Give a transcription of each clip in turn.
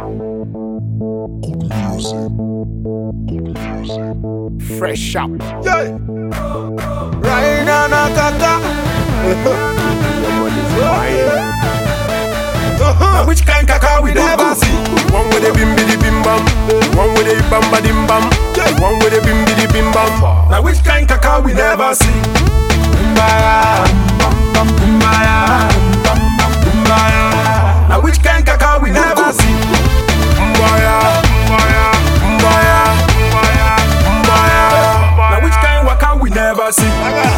Fresh up. Yeah. Right now, Nakaka. Now which kind caca we never see? One with a bim bidi bim bam, one with a bam badim bam, one with a bim bidi bim bam. Now which kind caca we never see? Kumbaya, kumbaya, kumbaya. Now which kind caca we never see? Kumbaya, kumbaya, kumbaya, kumbaya, kumbaya. Now which kind waka we never see?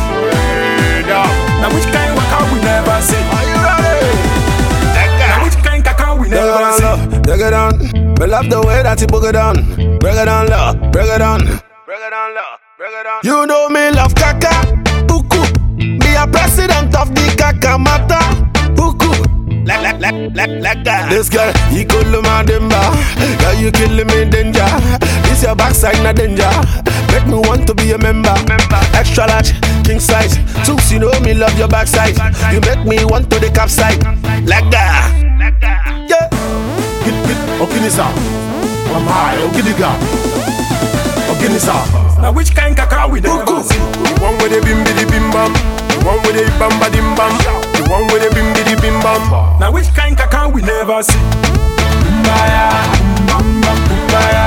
Now which kind waka we never see? Are you ready? Now which kind caca we never see? Take it on. We love the way that you book it on. Break it on, love. Break it on. Break it on, love. Break it on. You know me love caca. Buku. Be a president of the caca matter. Buku. Like that. This girl, you cool my dimba. Girl, you killing me danger. This your backside, not danger. Make me want to be a member. Extra large, king size. Tooks, you know me love your backside. You make me want to the cap side. Like that. Yeah. Okinisa, I'm high, Okiniga. Okinisa. Now which kind caca we never see? One with a bim bidi bim bam, one with a bam badim bam, the one with a bim bidi bim bam. Now which kind caca we never see? Kumbaya, kumbaya,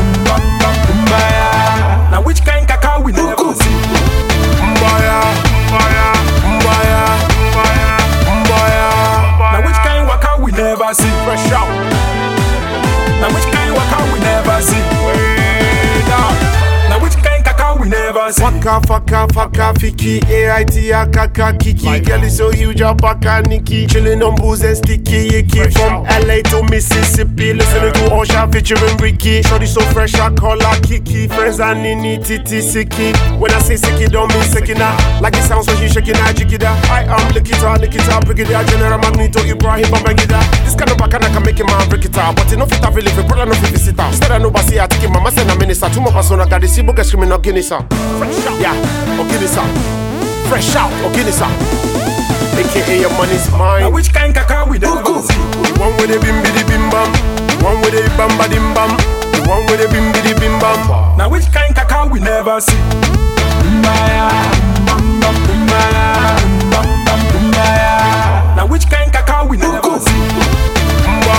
kumbaya. Now which kind caca we never see? Kumbaya, kumbaya, kumbaya, kumbaya, kumbaya. Now which kind waka we never see? Fresh out. Now which kind waka we never see? Way down. Now which kind caca we never see? Faka, fiki, AIT, kaka, kiki. Girl is so huge, baka, Nikki. Chillin' on booze and sticky, icky. From LA to Mississippi, listening to Osha featuring Ricky. Shorty so fresh, I call her Kiki. Friends are Nini, Titi, Siki. When I say Siki, don't mean Sekina. Like it sounds when she shaking her jigida. I am Nikita, Brigadier General Magneto, Ibrahim Babangida. This kind of bacana can make him man break it out. But enough it have really, brother no fit visit out. Instead I know Basi, I take him, mama send a minister. Two more persona, got the Sibuka screaming, no Guinness. Fresh out, yeah, Guinness. Fresh out, Guinness. AKA your money's mine. Now which kind caca we never see? One with a bim bidi bim bam, one with a bam badim bam, the one with a bim bidi bim bam. Now which kind caca we never see? Kumbaya, kumbaya,